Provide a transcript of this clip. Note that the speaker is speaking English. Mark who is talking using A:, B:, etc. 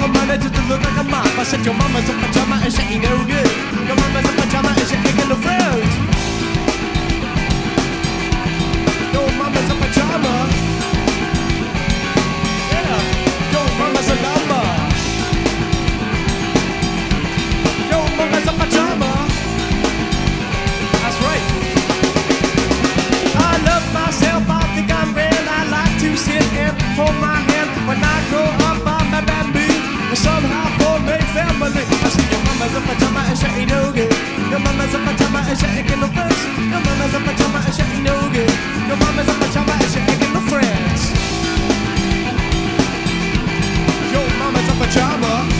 A: money just to look like a mop. I said your mama's a pajama and she ain't no good. Your mama's a pajama and she ain't got no friends. Your mama's a pajama. Yeah, your mama's a lumber. Your mama's a pajama. That's right. I love myself, I think I'm real. I like to sit and hold my hand. When I grow up, I'm a bamboo. And somehow form a family. I said your mama's a pajama and she ain't no good. Your mama's a pajama and she ain't got no friends. Your mama's a pajama and she ain't no good. Your mama's a pajama and she ain't got no friends. Your mama's a pajama.